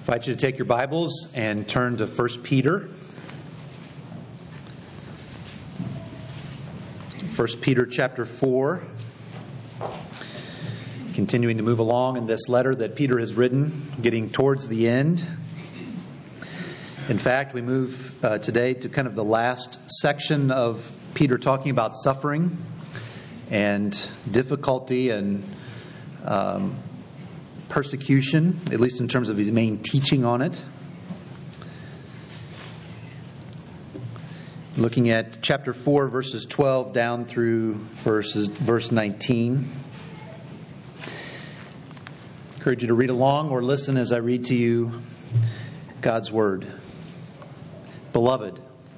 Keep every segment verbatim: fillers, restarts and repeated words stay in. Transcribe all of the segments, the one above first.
I invite you to take your Bibles and turn to First Peter. First Peter chapter four. Continuing to move along in this letter that Peter has written, getting towards the end. In fact, we move uh, today to kind of the last section of Peter talking about suffering and difficulty and um, persecution, at least in terms of his main teaching on it. Looking at chapter four, verses twelve down through verses verse nineteen. I encourage you to read along or listen as I read to you God's Word. Beloved,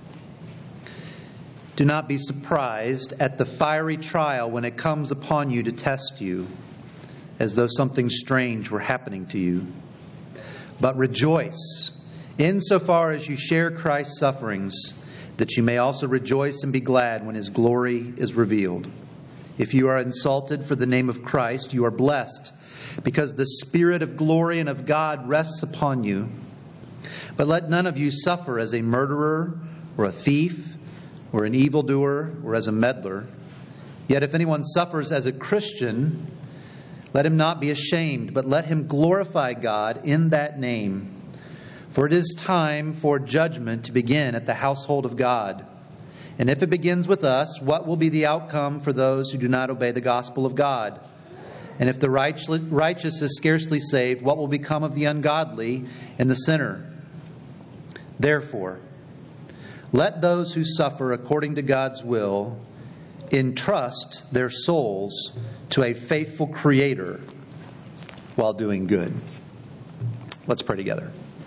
do not be surprised at the fiery trial when it comes upon you to test you, as though something strange were happening to you. But rejoice, insofar as you share Christ's sufferings, that you may also rejoice and be glad when His glory is revealed. If you are insulted for the name of Christ, you are blessed, because the Spirit of glory and of God rests upon you. But let none of you suffer as a murderer, or a thief, or an evildoer, or as a meddler. Yet if anyone suffers as a Christian, let him not be ashamed, but let him glorify God in that name. For it is time for judgment to begin at the household of God. And if it begins with us, what will be the outcome for those who do not obey the gospel of God? And if the righteous is scarcely saved, what will become of the ungodly and the sinner? Therefore, let those who suffer according to God's will entrust their souls to a faithful Creator while doing good. Let's pray together.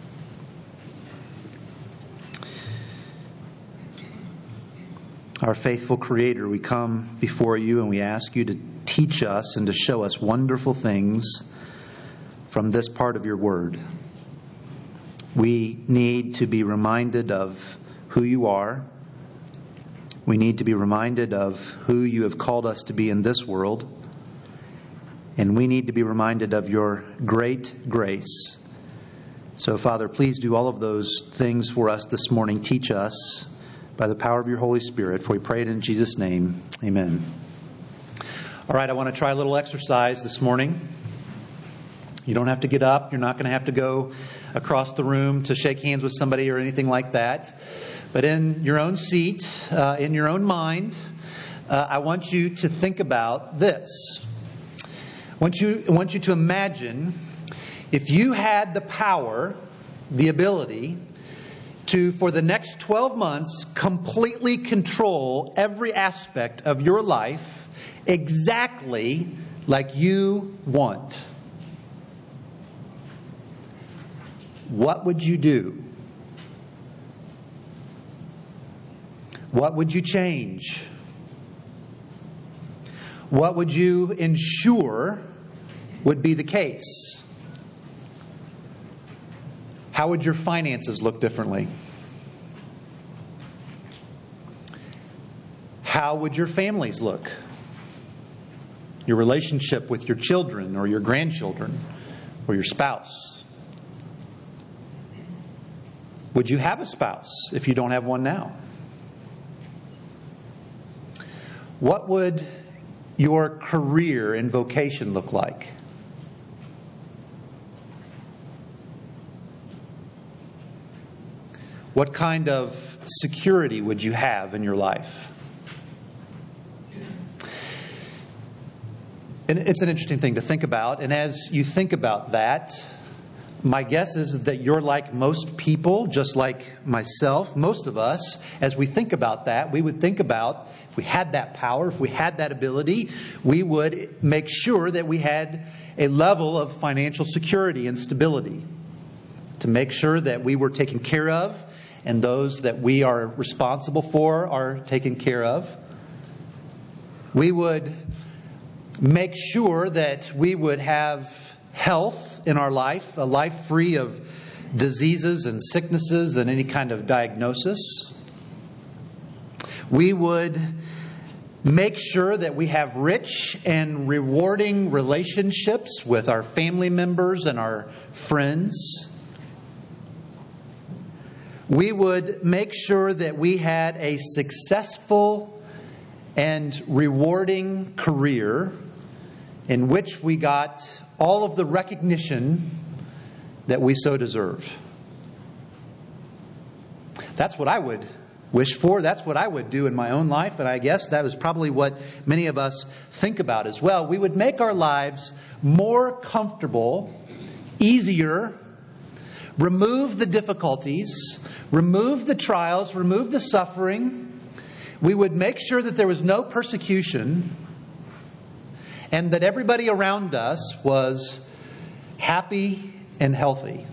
Our faithful Creator, we come before you and we ask you to teach us and to show us wonderful things from this part of your Word. We need to be reminded of who you are. We need to be reminded of who you have called us to be in this world. And we need to be reminded of your great grace. So, Father, please do all of those things for us this morning. Teach us by the power of your Holy Spirit. For we pray it in Jesus' name. Amen. All right, I want to try a little exercise this morning. You don't have to get up. You're not going to have to go across the room to shake hands with somebody or anything like that. But in your own seat, uh, in your own mind, uh, I want you to think about this. I want you, I want you to imagine if you had the power, the ability to, for the next twelve months, completely control every aspect of your life exactly like you want. What would you do? What would you change? What would you ensure would be the case? How would your finances look differently? How would your families look? Your relationship with your children or your grandchildren or your spouse? Would you have a spouse if you don't have one now? What would your career and vocation look like? What kind of security would you have in your life? And it's an interesting thing to think about. And as you think about that, my guess is that you're like most people, just like myself, most of us, as we think about that, we would think about if we had that power, if we had that ability, we would make sure that we had a level of financial security and stability to make sure that we were taken care of and those that we are responsible for are taken care of. We would make sure that we would have health in our life, a life free of diseases and sicknesses and any kind of diagnosis. We would make sure that we have rich and rewarding relationships with our family members and our friends. we would make sure that we had a successful and rewarding career in which we got all of the recognition that we so deserve. That's what I would wish for. That's what I would do in my own life. And I guess that was probably what many of us think about as well. We would make our lives more comfortable, easier, remove the difficulties, remove the trials, remove the suffering. We would make sure that there was no persecution and that everybody around us was happy and healthy.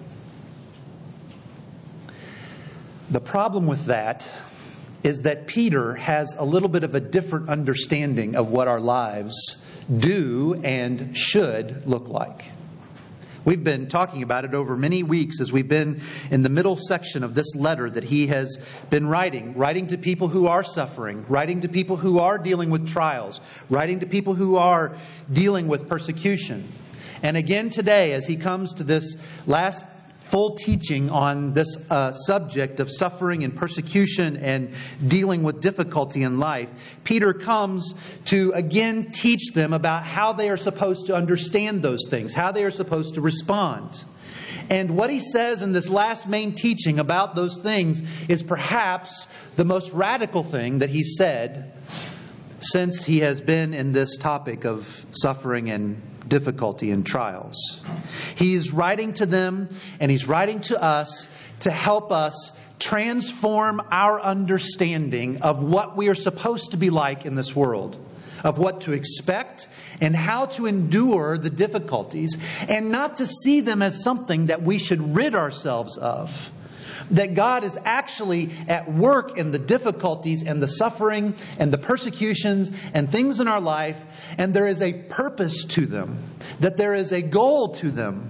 The problem with that is that Peter has a little bit of a different understanding of what our lives do and should look like. We've been talking about it over many weeks as we've been in the middle section of this letter that he has been writing, writing to people who are suffering, writing to people who are dealing with trials, writing to people who are dealing with persecution. And again today, as he comes to this last full teaching on this uh, subject of suffering and persecution and dealing with difficulty in life, Peter comes to again teach them about how they are supposed to understand those things, how they are supposed to respond. And what he says in this last main teaching about those things is perhaps the most radical thing that he said since he has been in this topic of suffering and difficulty and trials. He's writing to them and he's writing to us to help us transform our understanding of what we are supposed to be like in this world, of what to expect and how to endure the difficulties, and not to see them as something that we should rid ourselves of. That God is actually at work in the difficulties and the suffering and the persecutions and things in our life, and there is a purpose to them, that there is a goal to them,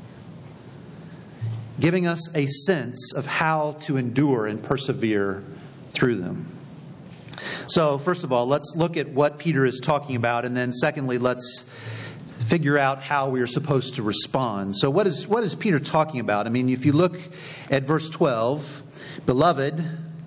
giving us a sense of how to endure and persevere through them. So, first of all, let's look at what Peter is talking about, and then secondly, let's figure out how we are supposed to respond. So what is what is Peter talking about? I mean, if you look at verse twelve, "Beloved,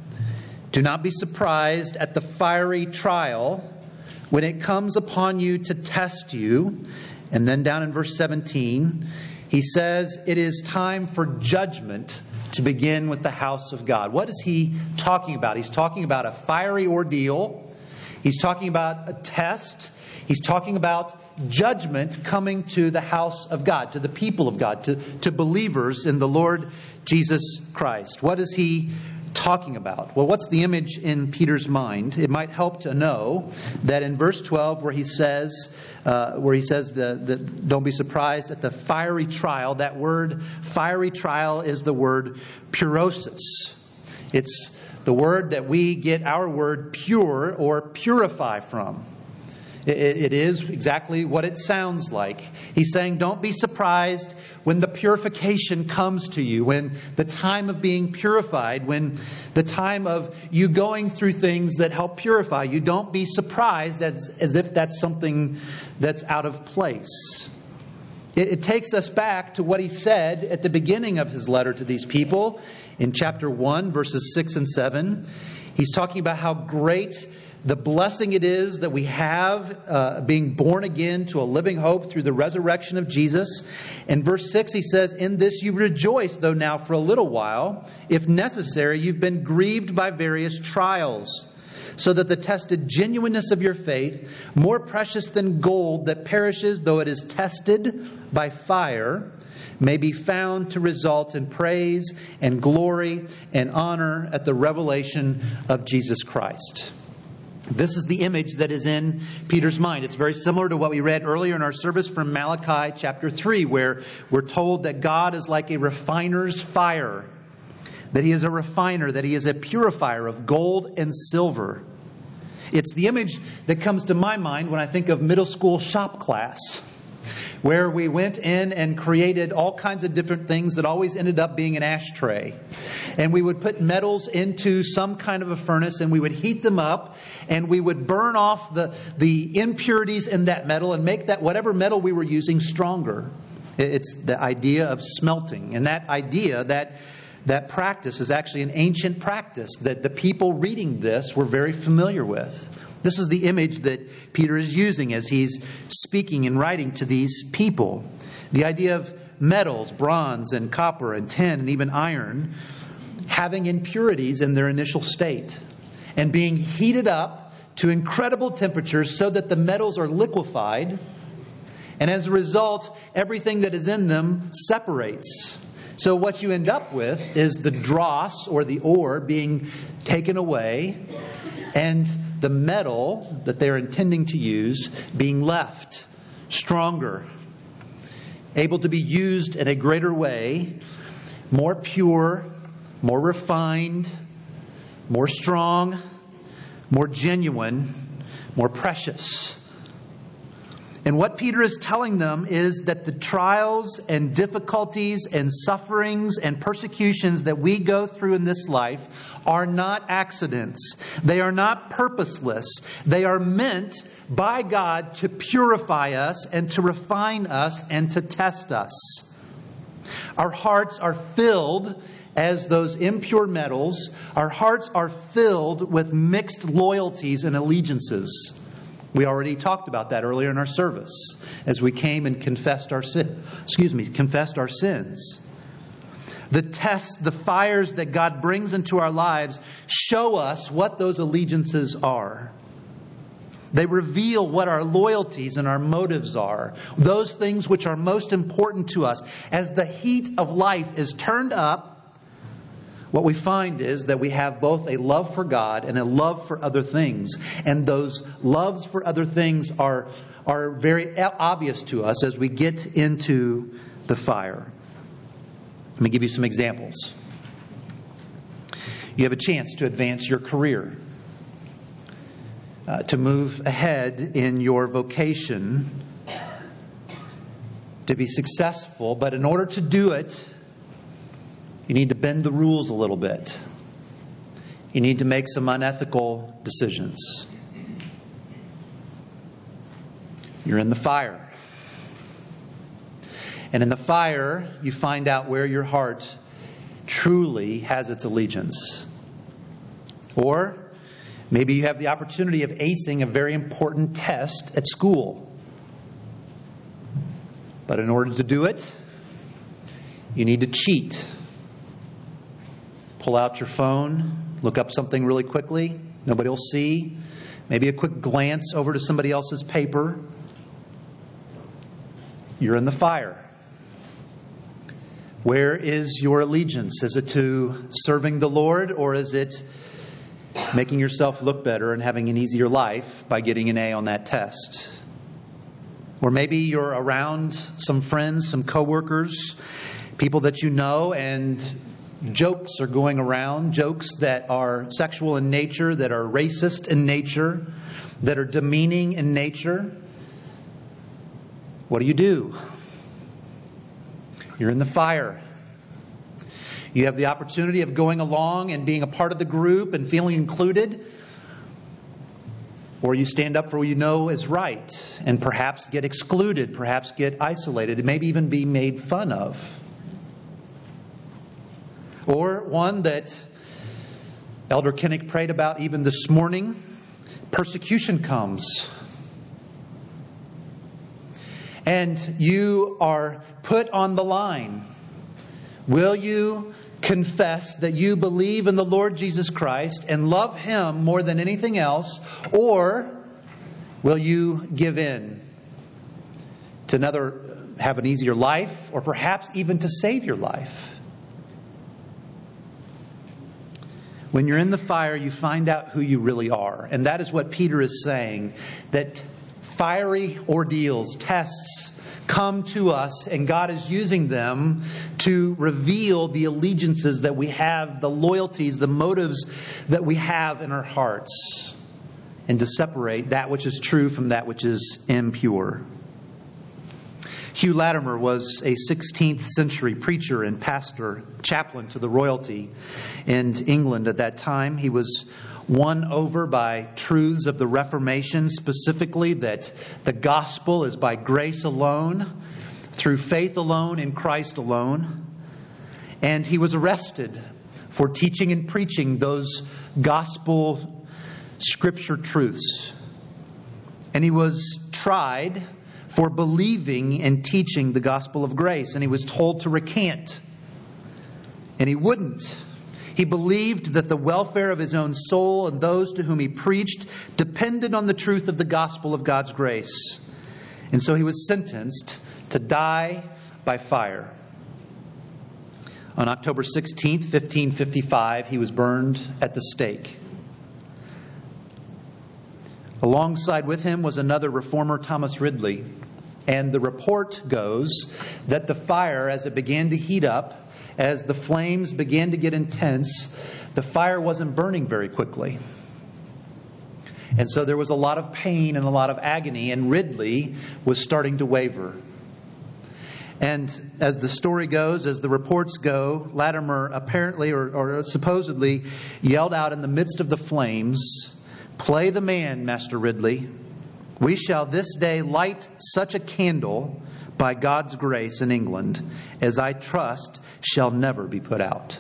do not be surprised at the fiery trial when it comes upon you to test you." And then down in verse seventeen, he says, "It is time for judgment to begin with the house of God." What is he talking about? He's talking about a fiery ordeal. He's talking about a test. He's talking about judgment coming to the house of God, to the people of God, to, to believers in the Lord Jesus Christ. What is he talking about? Well, what's the image in Peter's mind? It might help to know that in verse twelve, where he says, uh, where he says, the, the, "Don't be surprised at the fiery trial." That word "fiery trial" is the word "purosis." It's the word that we get our word "pure" or "purify" from. It is exactly what it sounds like. He's saying, don't be surprised when the purification comes to you, when the time of being purified, when the time of you going through things that help purify you. Don't be surprised as, as if that's something that's out of place. It, it takes us back to what he said at the beginning of his letter to these people in chapter one, verses six and seven. He's talking about how great the blessing it is that we have uh, being born again to a living hope through the resurrection of Jesus. In verse six, he says, "In this you rejoice, though now for a little while, if necessary, you've been grieved by various trials, so that the tested genuineness of your faith, more precious than gold that perishes though it is tested by fire, may be found to result in praise and glory and honor at the revelation of Jesus Christ." This is the image that is in Peter's mind. It's very similar to what we read earlier in our service from Malachi chapter three, where we're told that God is like a refiner's fire, that He is a refiner, that He is a purifier of gold and silver. It's the image that comes to my mind when I think of middle school shop class, where we went in and created all kinds of different things that always ended up being an ashtray. And we would put metals into some kind of a furnace and we would heat them up and we would burn off the, the impurities in that metal and make that whatever metal we were using stronger. It's the idea of smelting. And that idea, that that practice is actually an ancient practice that the people reading this were very familiar with. This is the image that Peter is using as he's speaking and writing to these people. The idea of metals, bronze and copper and tin and even iron, having impurities in their initial state and being heated up to incredible temperatures so that the metals are liquefied. And as a result, everything that is in them separates. So what you end up with is the dross or the ore being taken away and the metal that they're intending to use being left stronger, able to be used in a greater way, more pure, more refined, more strong, more genuine, more precious. And what Peter is telling them is that the trials and difficulties and sufferings and persecutions that we go through in this life are not accidents. They are not purposeless. They are meant by God to purify us and to refine us and to test us. Our hearts are filled as those impure metals. Our hearts are filled with mixed loyalties and allegiances. We already talked about that earlier in our service as we came and confessed our sin. Excuse me, confessed our sins. The tests, the fires that God brings into our lives show us what those allegiances are. They reveal what our loyalties and our motives are. Those things which are most important to us. As the heat of life is turned up, what we find is that we have both a love for God and a love for other things. And those loves for other things are, are very obvious to us as we get into the fire. Let me give you some examples. You have a chance to advance your career, uh, to move ahead in your vocation, to be successful. But in order to do it, you need to bend the rules a little bit. You need to make some unethical decisions. You're in the fire. And in the fire, you find out where your heart truly has its allegiance. Or maybe you have the opportunity of acing a very important test at school. But in order to do it, you need to cheat. Pull out your phone, look up something really quickly. Nobody will see. Maybe a quick glance over to somebody else's paper. You're in the fire. Where is your allegiance? Is it to serving the Lord, or is it making yourself look better and having an easier life by getting an A on that test? Or maybe you're around some friends, some coworkers, people that you know, and jokes are going around, jokes that are sexual in nature, that are racist in nature, that are demeaning in nature. What do you do? You're in the fire. You have the opportunity of going along and being a part of the group and feeling included. Or you stand up for what you know is right and perhaps get excluded, perhaps get isolated, and maybe even be made fun of. Or one that Elder Kinnick prayed about even this morning, persecution comes. And you are put on the line. Will you confess that you believe in the Lord Jesus Christ and love Him more than anything else? Or will you give in to another, have an easier life, or perhaps even to save your life? When you're in the fire, you find out who you really are. And that is what Peter is saying, that fiery ordeals, tests, come to us, and God is using them to reveal the allegiances that we have, the loyalties, the motives that we have in our hearts, and to separate that which is true from that which is impure. Hugh Latimer was a sixteenth century preacher and pastor, chaplain to the royalty in England at that time. He was won over by truths of the Reformation, specifically that the gospel is by grace alone, through faith alone, in Christ alone. And he was arrested for teaching and preaching those gospel scripture truths. And he was tried for believing and teaching the gospel of grace. And he was told to recant. And he wouldn't. He believed that the welfare of his own soul and those to whom he preached depended on the truth of the gospel of God's grace. And so he was sentenced to die by fire. On October sixteenth, fifteen fifty-five, he was burned at the stake. Alongside with him was another reformer, Thomas Ridley. And the report goes that the fire, as it began to heat up, as the flames began to get intense, the fire wasn't burning very quickly. And so there was a lot of pain and a lot of agony, and Ridley was starting to waver. And as the story goes, as the reports go, Latimer apparently or, or supposedly yelled out in the midst of the flames, "Play the man, Master Ridley. We shall this day light such a candle by God's grace in England as I trust shall never be put out."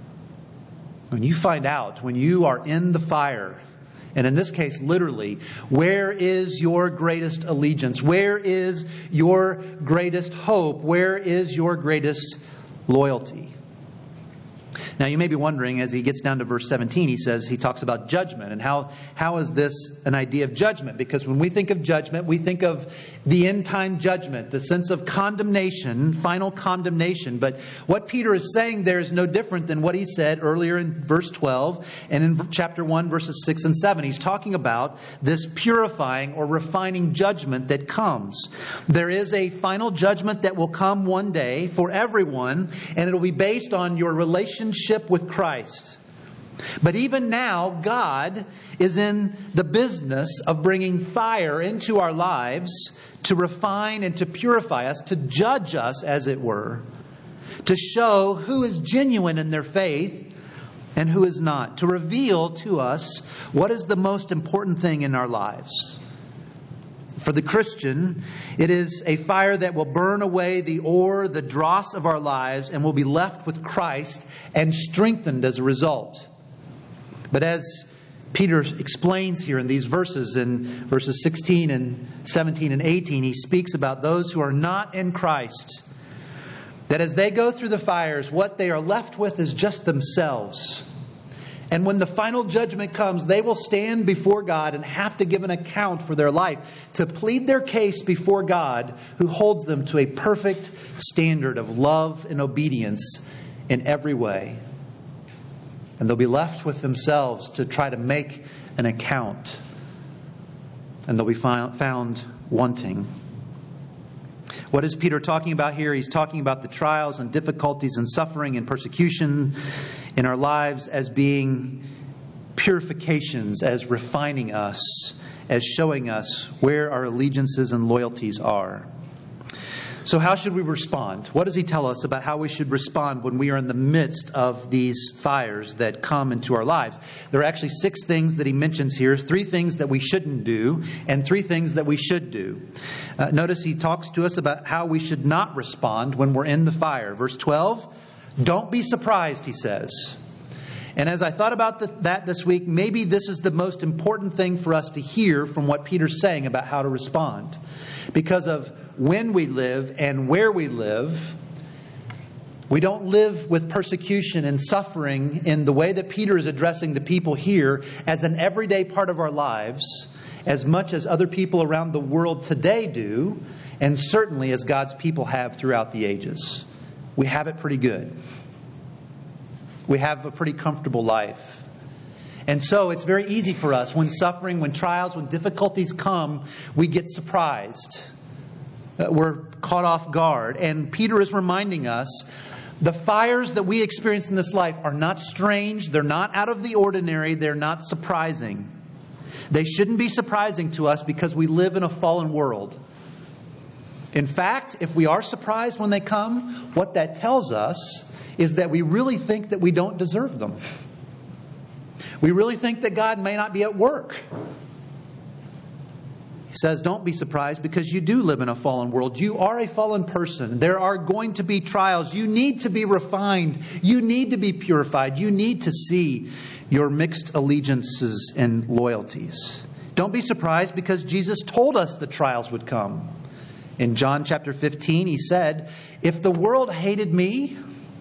When you find out, when you are in the fire, and in this case, literally, where is your greatest allegiance? Where is your greatest hope? Where is your greatest loyalty? Now, you may be wondering, as he gets down to verse seventeen, he says, he talks about judgment. And how, how is this an idea of judgment? Because when we think of judgment, we think of the end time judgment, the sense of condemnation, final condemnation. But what Peter is saying there is no different than what he said earlier in verse twelve and in chapter one, verses six and seven. He's talking about this purifying or refining judgment that comes. There is a final judgment that will come one day for everyone, and it'll be based on your relationship with Christ. But even now, God is in the business of bringing fire into our lives to refine and to purify us, to judge us, as it were, to show who is genuine in their faith and who is not, to reveal to us what is the most important thing in our lives. For the Christian, it is a fire that will burn away the ore, the dross of our lives, and will be left with Christ and strengthened as a result. But as Peter explains here in these verses, in verses sixteen and seventeen and eighteen, he speaks about those who are not in Christ. That as they go through the fires, what they are left with is just themselves. And when the final judgment comes, they will stand before God and have to give an account for their life, to plead their case before God, who holds them to a perfect standard of love and obedience in every way. And they'll be left with themselves to try to make an account. And they'll be found wanting. What is Peter talking about here? He's talking about the trials and difficulties and suffering and persecution in our lives as being purifications, as refining us, as showing us where our allegiances and loyalties are. So how should we respond? What does he tell us about how we should respond when we are in the midst of these fires that come into our lives? There are actually six things that he mentions here. Three things that we shouldn't do and three things that we should do. Uh, notice he talks to us about how we should not respond when we're in the fire. Verse twelve, don't be surprised, he says. And as I thought about the, that this week, maybe this is the most important thing for us to hear from what Peter's saying about how to respond. Because of when we live and where we live, we don't live with persecution and suffering in the way that Peter is addressing the people here as an everyday part of our lives, as much as other people around the world today do, and certainly as God's people have throughout the ages. We have it pretty good. We have a pretty comfortable life. And so it's very easy for us when suffering, when trials, when difficulties come, we get surprised. Uh, we're caught off guard. And Peter is reminding us the fires that we experience in this life are not strange. They're not out of the ordinary. They're not surprising. They shouldn't be surprising to us because we live in a fallen world. In fact, if we are surprised when they come, what that tells us is that we really think that we don't deserve them. We really think that God may not be at work. He says, don't be surprised because you do live in a fallen world. You are a fallen person. There are going to be trials. You need to be refined. You need to be purified. You need to see your mixed allegiances and loyalties. Don't be surprised because Jesus told us the trials would come. In John chapter fifteen, He said, if the world hated me,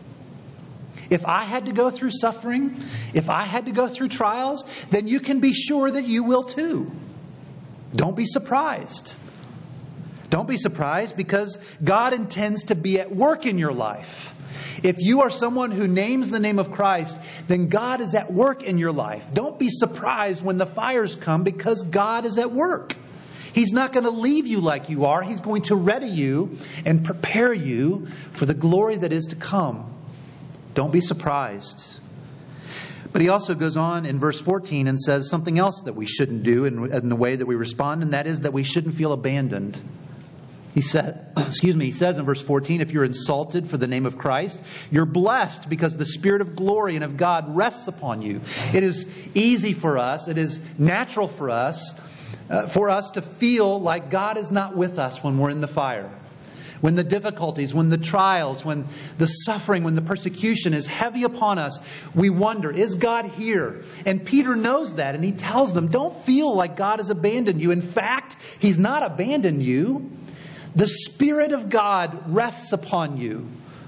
if I had to go through suffering, if I had to go through trials, then you can be sure that you will too. Don't be surprised. Don't be surprised because God intends to be at work in your life. If you are someone who names the name of Christ, then God is at work in your life. Don't be surprised when the fires come because God is at work. He's not going to leave you like you are. He's going to ready you and prepare you for the glory that is to come. Don't be surprised. But He also goes on in verse fourteen and says something else that we shouldn't do in, in the way that we respond, and that is that we shouldn't feel abandoned. He said, excuse me, he says in verse fourteen, if you're insulted for the name of Christ, you're blessed because the Spirit of glory and of God rests upon you. It is easy for us, it is natural for us, uh, for us to feel like God is not with us when we're in the fire. When the difficulties, when the trials, when the suffering, when the persecution is heavy upon us, we wonder, is God here? And Peter knows that, and he tells them, don't feel like God has abandoned you. In fact, He's not abandoned you. The Spirit of God rests upon you.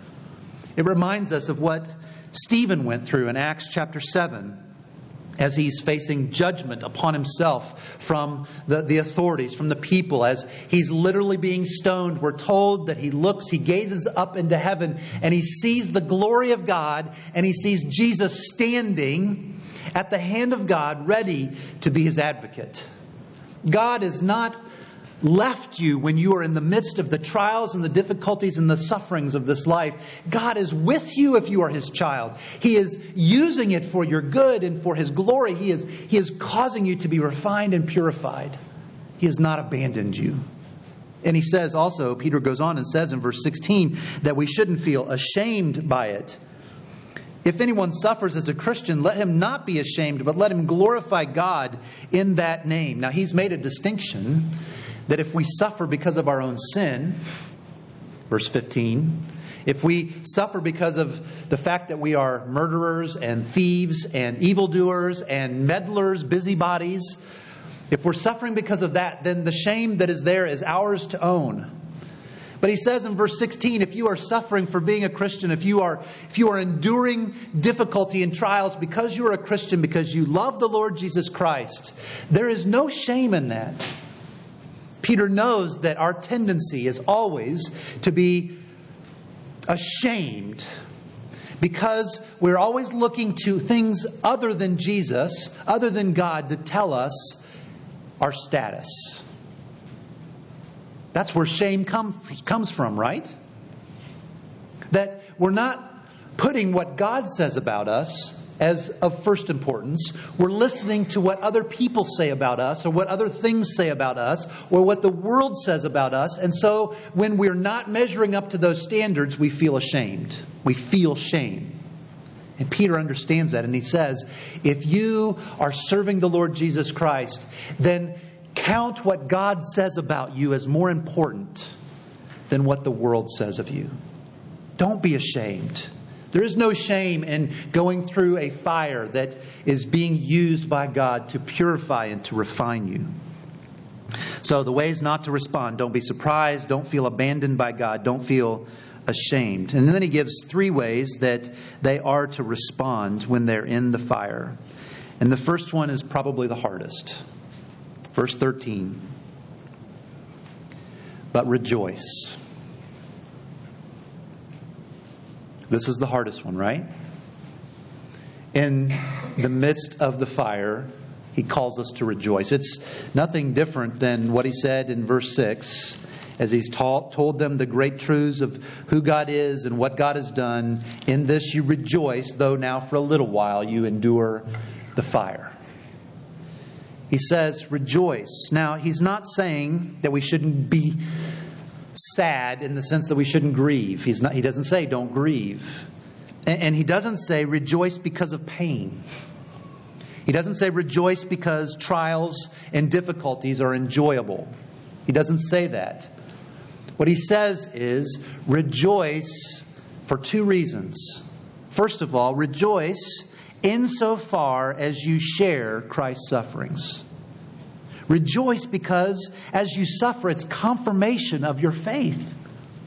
It reminds us of what Stephen went through in Acts chapter seven. As he's facing judgment upon himself from the, the authorities, from the people, as he's literally being stoned, we're told that he looks, he gazes up into heaven, and he sees the glory of God, and he sees Jesus standing at the hand of God, ready to be his advocate. God is not left you when you are in the midst of the trials and the difficulties and the sufferings of this life. God is with you if you are His child. He is using it for your good and for His glory. He is, He is causing you to be refined and purified. He has not abandoned you. And He says also, Peter goes on and says in verse sixteen, that we shouldn't feel ashamed by it. If anyone suffers as a Christian, let him not be ashamed, but let him glorify God in that name. Now, he's made a distinction that if we suffer because of our own sin, verse fifteen, if we suffer because of the fact that we are murderers and thieves and evildoers and meddlers, busybodies, if we're suffering because of that, then the shame that is there is ours to own. But he says in verse sixteen, if you are suffering for being a Christian, if you are if you are enduring difficulty and trials because you are a Christian, because you love the Lord Jesus Christ, there is no shame in that. Peter knows that our tendency is always to be ashamed because we're always looking to things other than Jesus, other than God, to tell us our status. That's where shame come, comes from, right? That we're not putting what God says about us as of first importance. We're listening to what other people say about us, or what other things say about us, or what the world says about us. And so when we're not measuring up to those standards, we feel ashamed. We feel shame. And Peter understands that, and he says, if you are serving the Lord Jesus Christ, then count what God says about you as more important than what the world says of you. Don't be ashamed. There is no shame in going through a fire that is being used by God to purify and to refine you. So the ways not to respond: don't be surprised, don't feel abandoned by God, don't feel ashamed. And then he gives three ways that they are to respond when they're in the fire. And the first one is probably the hardest. Verse thirteen. But rejoice. This is the hardest one, right? In the midst of the fire, he calls us to rejoice. It's nothing different than what he said in verse six, as he's taught, told them the great truths of who God is and what God has done. In this you rejoice, though now for a little while you endure the fire. He says, rejoice. Now, he's not saying that we shouldn't be sad in the sense that we shouldn't grieve. He's not. He doesn't say don't grieve. And, and he doesn't say rejoice because of pain. He doesn't say rejoice because trials and difficulties are enjoyable. He doesn't say that. What he says is rejoice for two reasons. First of all, rejoice insofar as you share Christ's sufferings. Rejoice because as you suffer, it's confirmation of your faith.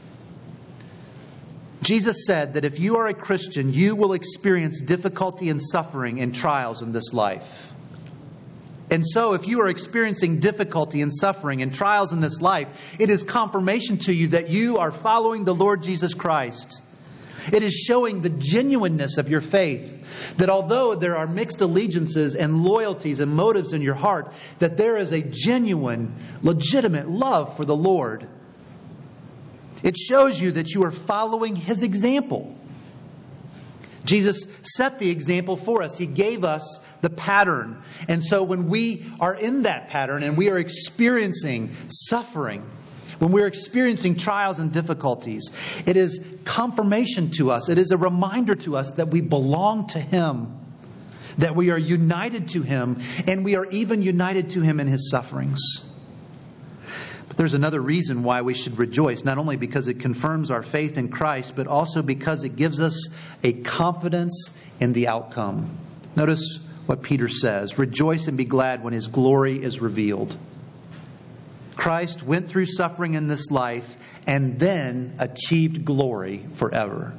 Jesus said that if you are a Christian, you will experience difficulty and suffering and trials in this life. And so if you are experiencing difficulty and suffering and trials in this life, it is confirmation to you that you are following the Lord Jesus Christ. It is showing the genuineness of your faith. That although there are mixed allegiances and loyalties and motives in your heart, that there is a genuine, legitimate love for the Lord. It shows you that you are following His example. Jesus set the example for us. He gave us the pattern. And so when we are in that pattern and we are experiencing suffering, when we're experiencing trials and difficulties, it is confirmation to us. It is a reminder to us that we belong to Him, that we are united to Him, and we are even united to Him in His sufferings. But there's another reason why we should rejoice, not only because it confirms our faith in Christ, but also because it gives us a confidence in the outcome. Notice what Peter says, rejoice and be glad when His glory is revealed. Christ went through suffering in this life and then achieved glory forever.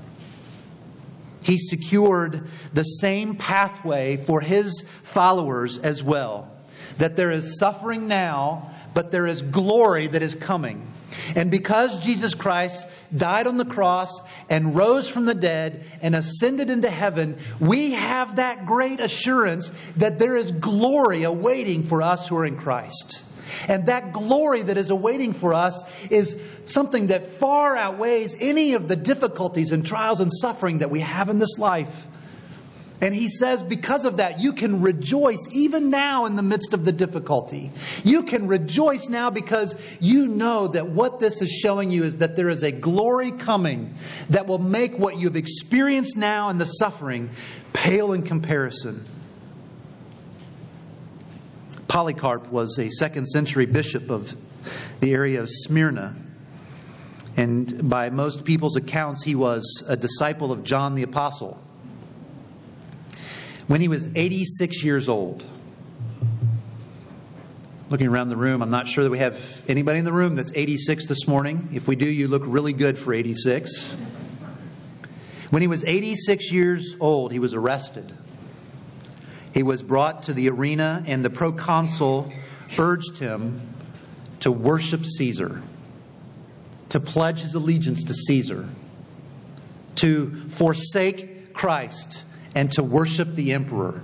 He secured the same pathway for His followers as well. That there is suffering now, but there is glory that is coming. And because Jesus Christ died on the cross and rose from the dead and ascended into heaven, we have that great assurance that there is glory awaiting for us who are in Christ. And that glory that is awaiting for us is something that far outweighs any of the difficulties and trials and suffering that we have in this life. And He says because of that, you can rejoice even now in the midst of the difficulty. You can rejoice now because you know that what this is showing you is that there is a glory coming that will make what you've experienced now in the suffering pale in comparison. Polycarp was a second century bishop of the area of Smyrna. And by most people's accounts, he was a disciple of John the Apostle. When he was eighty-six years old, looking around the room, I'm not sure that we have anybody in the room that's eighty-six this morning. If we do, you look really good for eighty-six. When he was eighty-six years old, he was arrested. He was brought to the arena, and the proconsul urged him to worship Caesar, to pledge his allegiance to Caesar, to forsake Christ, and to worship the emperor.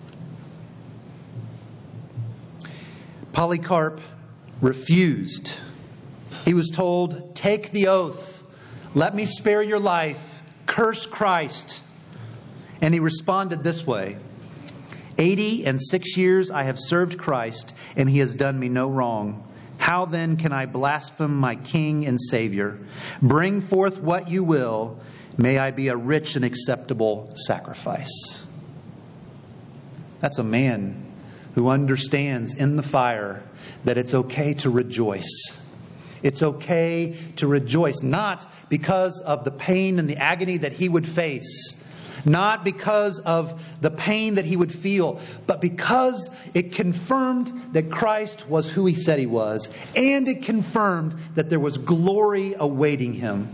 Polycarp refused. He was told, "Take the oath. Let me spare your life. Curse Christ." And he responded this way, Eighty and six years I have served Christ, and He has done me no wrong. How then can I blaspheme my King and Savior? Bring forth what you will. May I be a rich and acceptable sacrifice. That's a man who understands in the fire that it's okay to rejoice. It's okay to rejoice, not because of the pain and the agony that he would face, not because of the pain that he would feel, but because it confirmed that Christ was who He said He was, and it confirmed that there was glory awaiting Him.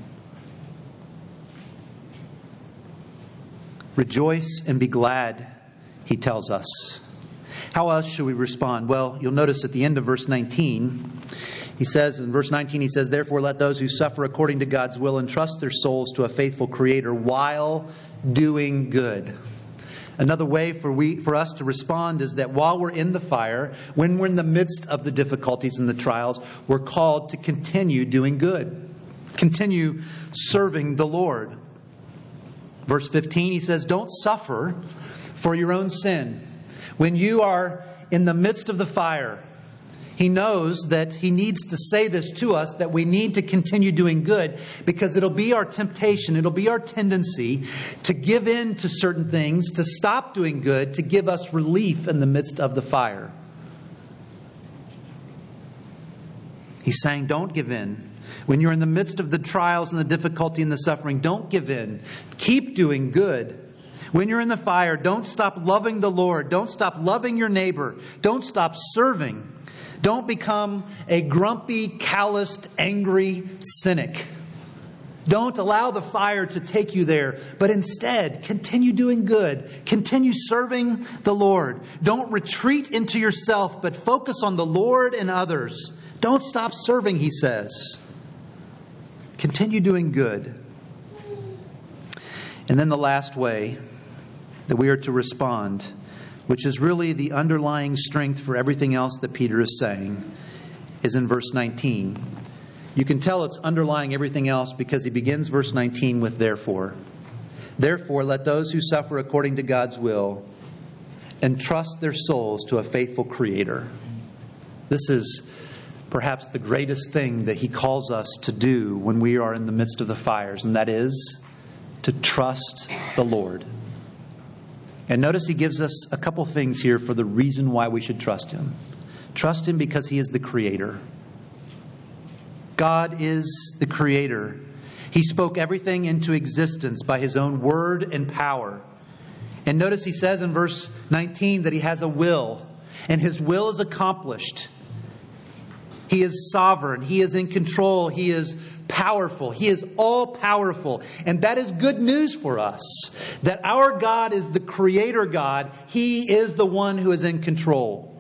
Rejoice and be glad, He tells us. How else should we respond? Well, you'll notice at the end of verse nineteen, he says, in verse nineteen, he says, "Therefore let those who suffer according to God's will entrust their souls to a faithful Creator while doing good." Another way for we for us to respond is that while we're in the fire, when we're in the midst of the difficulties and the trials, we're called to continue doing good. Continue serving the Lord. Verse fifteen, he says, "Don't suffer for your own sin." When you are in the midst of the fire, He knows that He needs to say this to us, that we need to continue doing good, because it'll be our temptation, it'll be our tendency to give in to certain things, to stop doing good, to give us relief in the midst of the fire. He's saying, don't give in. When you're in the midst of the trials and the difficulty and the suffering, don't give in. Keep doing good. When you're in the fire, don't stop loving the Lord. Don't stop loving your neighbor. Don't stop serving. Don't become a grumpy, calloused, angry cynic. Don't allow the fire to take you there, but instead continue doing good. Continue serving the Lord. Don't retreat into yourself, but focus on the Lord and others. Don't stop serving, he says. Continue doing good. And then the last way that we are to respond, which is really the underlying strength for everything else that Peter is saying, is in verse nineteen. You can tell it's underlying everything else because he begins verse nineteen with therefore. Therefore, let those who suffer according to God's will entrust their souls to a faithful Creator. This is perhaps the greatest thing that he calls us to do when we are in the midst of the fires, and that is to trust the Lord. And notice he gives us a couple things here for the reason why we should trust Him. Trust Him because He is the Creator. God is the Creator. He spoke everything into existence by His own word and power. And notice he says in verse nineteen that He has a will, and His will is accomplished. He is sovereign. He is in control. He is powerful. He is all powerful. And that is good news for us. That our God is the Creator God. He is the one who is in control.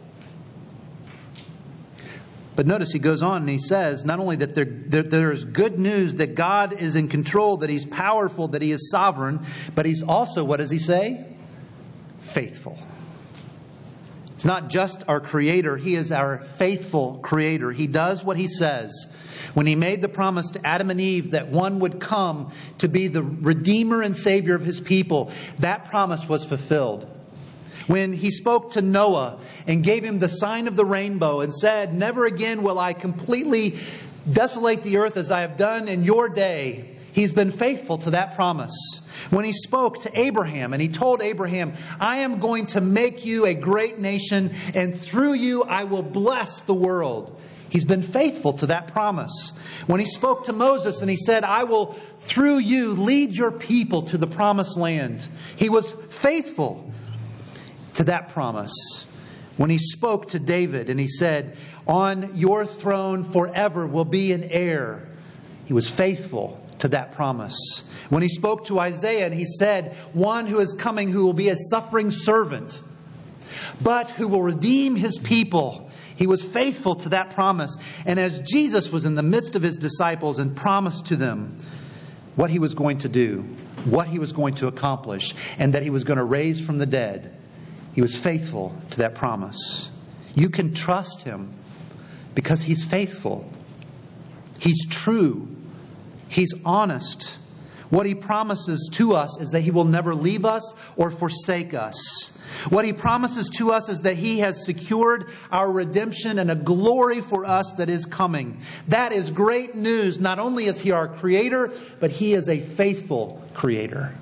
But notice he goes on and he says not only that there, there, there is good news that God is in control, that He's powerful, that He is sovereign, but He's also, what does he say? Faithful. It's not just our Creator. He is our faithful Creator. He does what He says. When He made the promise to Adam and Eve that one would come to be the Redeemer and Savior of His people, that promise was fulfilled. When He spoke to Noah and gave him the sign of the rainbow and said, never again will I completely desolate the earth as I have done in your day, He's been faithful to that promise. When He spoke to Abraham and He told Abraham, I am going to make you a great nation, and through you I will bless the world. He's been faithful to that promise. When He spoke to Moses and He said, I will through you lead your people to the promised land. He was faithful to that promise. When He spoke to David and He said, on your throne forever will be an heir. He was faithful to that promise. When He spoke to Isaiah and He said, one who is coming who will be a suffering servant, but who will redeem His people. He was faithful to that promise. And as Jesus was in the midst of His disciples and promised to them what He was going to do, what He was going to accomplish, and that He was going to raise from the dead, He was faithful to that promise. You can trust Him because He's faithful. He's true. He's honest. What He promises to us is that He will never leave us or forsake us. What He promises to us is that He has secured our redemption and a glory for us that is coming. That is great news. Not only is He our Creator, but He is a faithful Creator.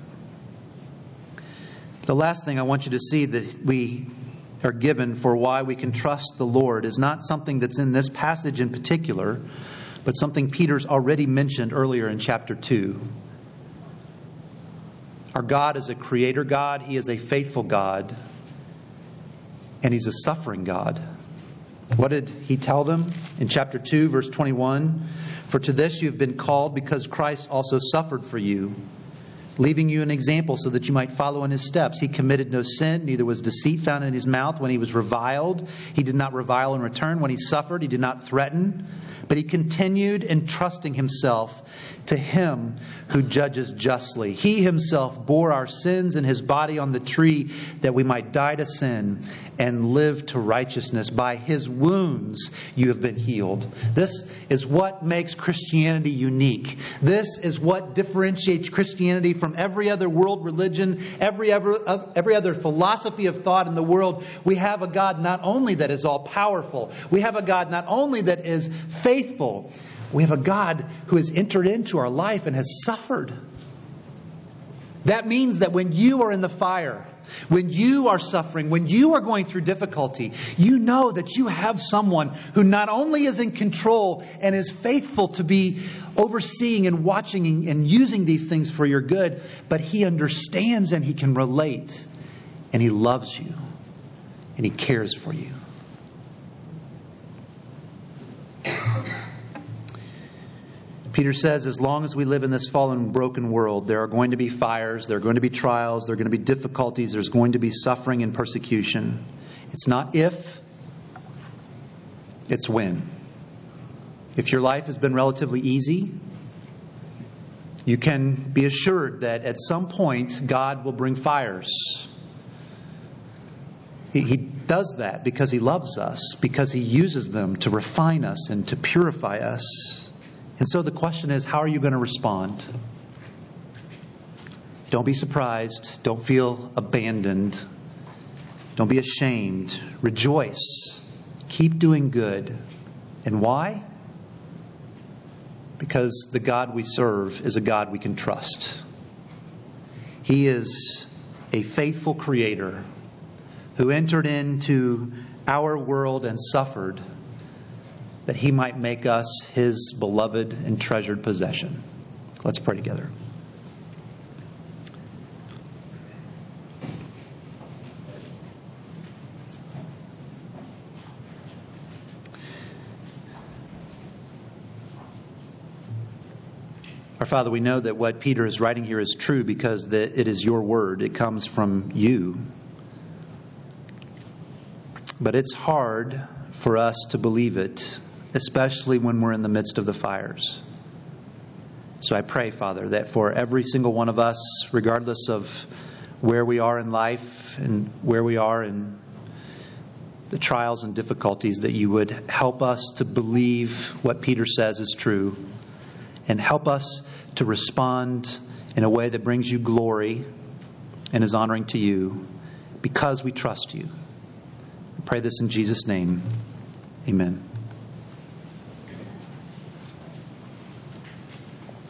The last thing I want you to see that we are given for why we can trust the Lord is not something that's in this passage in particular, but something Peter's already mentioned earlier in chapter two. Our God is a Creator God. He is a faithful God. And He's a suffering God. What did He tell them in chapter two, verse twenty-one? For to this you have been called, because Christ also suffered for you, leaving you an example so that you might follow in His steps. He committed no sin, neither was deceit found in His mouth. When He was reviled, He did not revile in return. When He suffered, He did not threaten, but He continued entrusting Himself to Him who judges justly. He Himself bore our sins in His body on the tree, that we might die to sin and live to righteousness. By His wounds you have been healed. This is what makes Christianity unique. This is what differentiates Christianity from from every other world religion, every, ever, every other philosophy of thought in the world. We have a God not only that is all powerful, we have a God not only that is faithful, we have a God who has entered into our life and has suffered. That means that when you are in the fire, when you are suffering, when you are going through difficulty, you know that you have someone who not only is in control and is faithful to be overseeing and watching and using these things for your good, but He understands and He can relate, and He loves you and He cares for you. Peter says, as long as we live in this fallen, broken world, there are going to be fires, there are going to be trials, there are going to be difficulties, there's going to be suffering and persecution. It's not if, it's when. If your life has been relatively easy, you can be assured that at some point God will bring fires. He, he does that because He loves us, because He uses them to refine us and to purify us. And so the question is, how are you going to respond? Don't be surprised. Don't feel abandoned. Don't be ashamed. Rejoice. Keep doing good. And why? Because the God we serve is a God we can trust. He is a faithful Creator who entered into our world and suffered that He might make us His beloved and treasured possession. Let's pray together. Our Father, we know that what Peter is writing here is true because the, it is Your word. It comes from You. But it's hard for us to believe it, especially when we're in the midst of the fires. So I pray, Father, that for every single one of us, regardless of where we are in life and where we are in the trials and difficulties, that You would help us to believe what Peter says is true, and help us to respond in a way that brings You glory and is honoring to You, because we trust You. I pray this in Jesus' name. Amen.